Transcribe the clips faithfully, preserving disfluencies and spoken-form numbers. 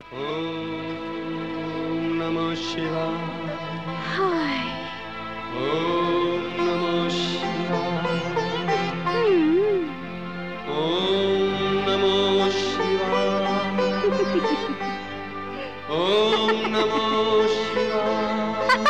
ओम नमः शिवाय। हाय। ओम नमः शिवाय। हम्म। ओम नमः शिवाय। ओम नमः शिवाय।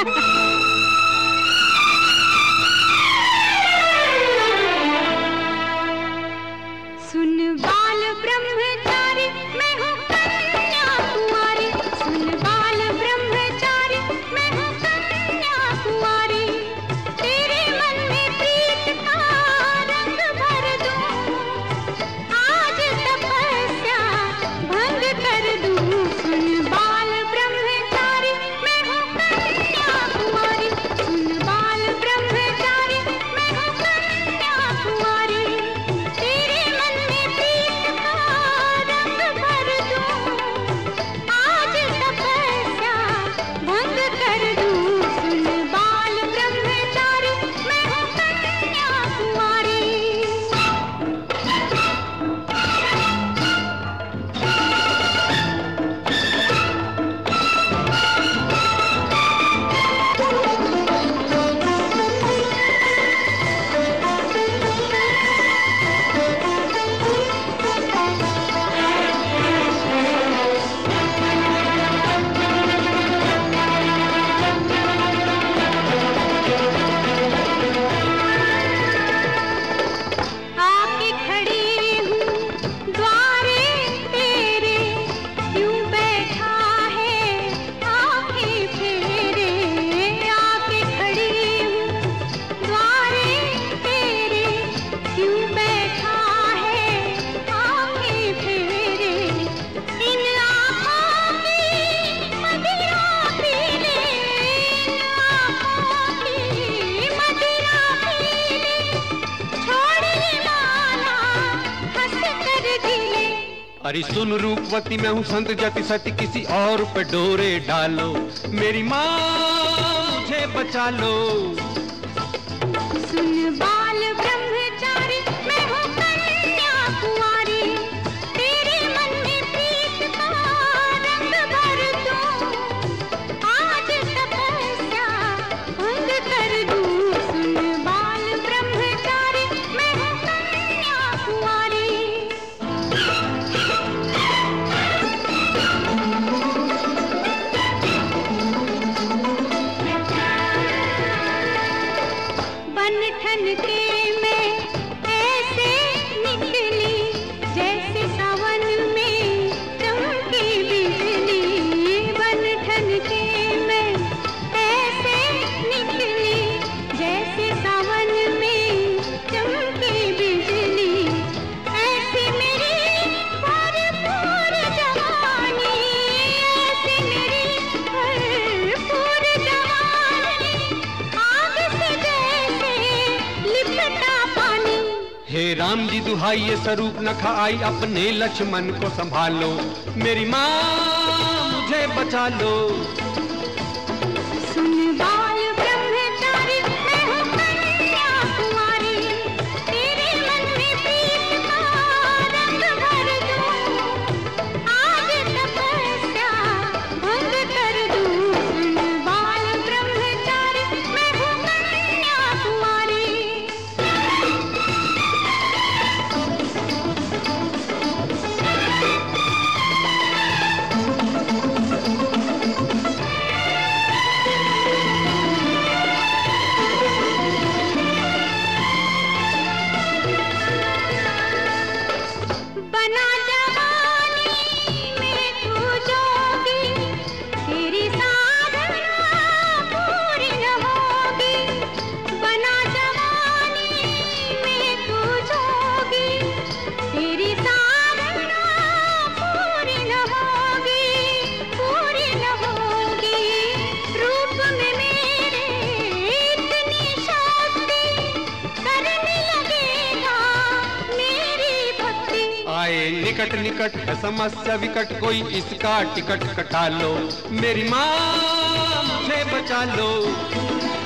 सुन बाल ब्रह्मचारी मैं हूँ कन्याकुमारी। सुन बाल ब्रह्मचारी मैं हूँ कन्याकुमारी। तेरे मन में प्रीत का रंग भर दूं। आज तपस्या भंग कर दूं। सुन बाल ब्रह्मचारी मैं हूँ कन्याकुमारी। सुन बाल ब्रह्मचारी मैं हूँ कन्याकुमारी। तेरे मन में प्रीत का रंग भर दूं। आज तपस्या भंग कर दूं। सुन बाल ब्रह्मचारी मैं हूँ कन्याकुमारी। आके खड़ी हूँ द्वारे तेरे। क्यों बैठा है आँखें फेरे। आके खड़ी हूँ द्वारे तेरे। क्यों बैठा है आँखें फेरे। इन आँखों की मदिरा पी ले। इन आँखों की मदिरा पी ले। छोड़ ये माला हंस कर जिले। अरे सुन रूपवती मैं हूँ संत जति सती किसी और पे डोरे डालो। मेरी माँ मुझे बचा लो। सुन बाल ब्रह्मचारी मैं हूँ कन्याकुमारी। तेरे मन में प्रीत का रंग भर दूं। आज तपस्या भंग कर दूं। सुन बाल ब्रह्मचारी मैं हूँ कन्याकुमारी। बनठन के मैं ऐसे निकली जैसे सावन में चमकी बिजली। बनठन के मैं ऐसे निकली जैसे सावन में चमकी बिजली। ऐसी मेरी भरपूर जवानी। ऐसी मेरी भरपूर जवानी। आग से जैसे लिपटा पानी। हे राम जी दुहाई ये स्वरूप न खाई अपने लक्ष्मण को संभालो। मेरी माँ मुझे बचा लो। सुन बाल ब्रह्मचारी मैं हूँ कन्याकुमारी। तेरे मन में प्रीत का रंग भर दूं। आज तपस्या भंग कर दूं। सुन बाल ब्रह्मचारी मैं हूँ कन्याकुमारी। बना जवानी में तू जोगी। तेरी साधना पूरी न होगी। बना जवानी में तू जोगी। तेरी साधना पूरी न होगी। पूरी न होगी। रूप में मेरे इतनी शक्ति करने लगेगा मेरी भक्ति। आए निकट निकट है समस्या विकट कोई इसका टिकट कटा लो। मेरी माँ मुझे बचा लो।